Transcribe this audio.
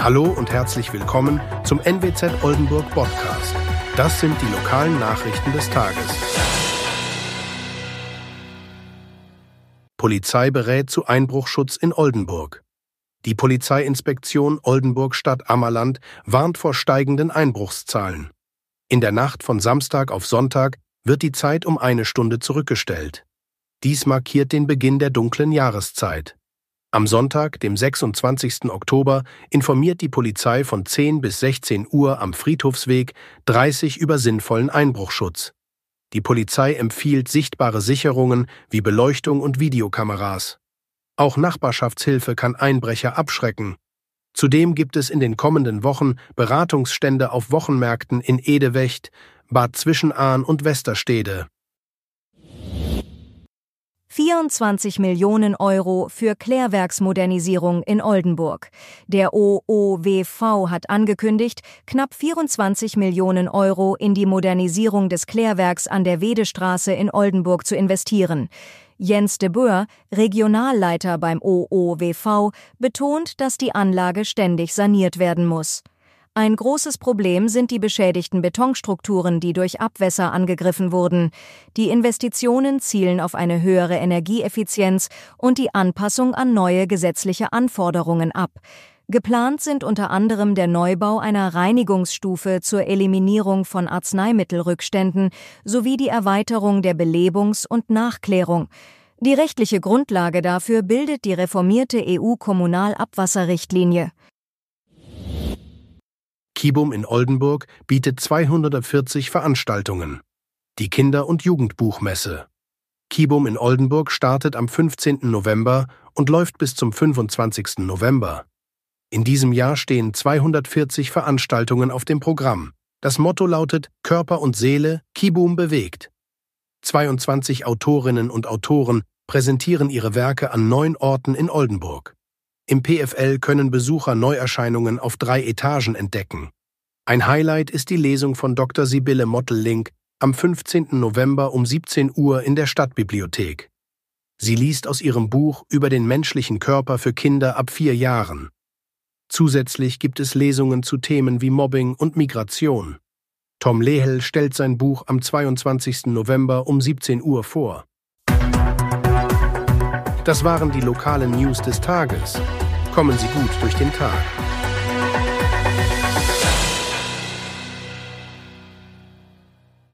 Hallo und herzlich willkommen zum NWZ Oldenburg Podcast. Das sind die lokalen Nachrichten des Tages. Polizei berät zu Einbruchschutz in Oldenburg. Die Polizeiinspektion Oldenburg-Stadt-Ammerland warnt vor steigenden Einbruchszahlen. In der Nacht von Samstag auf Sonntag wird die Zeit um 1 Stunde zurückgestellt. Dies markiert den Beginn der dunklen Jahreszeit. Am Sonntag, dem 26. Oktober, informiert die Polizei von 10 bis 16 Uhr am Friedhofsweg 30 über sinnvollen Einbruchschutz. Die Polizei empfiehlt sichtbare Sicherungen wie Beleuchtung und Videokameras. Auch Nachbarschaftshilfe kann Einbrecher abschrecken. Zudem gibt es in den kommenden Wochen Beratungsstände auf Wochenmärkten in Edewecht, Bad Zwischenahn und Westerstede. 24 Millionen Euro für Klärwerksmodernisierung in Oldenburg. Der OOWV hat angekündigt, knapp 24 Millionen Euro in die Modernisierung des Klärwerks an der Wedestraße in Oldenburg zu investieren. Jens de Boer, Regionalleiter beim OOWV, betont, dass die Anlage ständig saniert werden muss. Ein großes Problem sind die beschädigten Betonstrukturen, die durch Abwässer angegriffen wurden. Die Investitionen zielen auf eine höhere Energieeffizienz und die Anpassung an neue gesetzliche Anforderungen ab. Geplant sind unter anderem der Neubau einer Reinigungsstufe zur Eliminierung von Arzneimittelrückständen sowie die Erweiterung der Belebungs- und Nachklärung. Die rechtliche Grundlage dafür bildet die reformierte EU-Kommunalabwasserrichtlinie. Kibum in Oldenburg bietet 240 Veranstaltungen. Die Kinder- und Jugendbuchmesse. Kibum in Oldenburg startet am 15. November und läuft bis zum 25. November. In diesem Jahr stehen 240 Veranstaltungen auf dem Programm. Das Motto lautet Körper und Seele, Kibum bewegt. 22 Autorinnen und Autoren präsentieren ihre Werke an 9 Orten in Oldenburg. Im PFL können Besucher Neuerscheinungen auf 3 Etagen entdecken. Ein Highlight ist die Lesung von Dr. Sibylle Mottel-Link am 15. November um 17 Uhr in der Stadtbibliothek. Sie liest aus ihrem Buch über den menschlichen Körper für Kinder ab 4 Jahren. Zusätzlich gibt es Lesungen zu Themen wie Mobbing und Migration. Tom Lehel stellt sein Buch am 22. November um 17 Uhr vor. Das waren die lokalen News des Tages. Kommen Sie gut durch den Tag.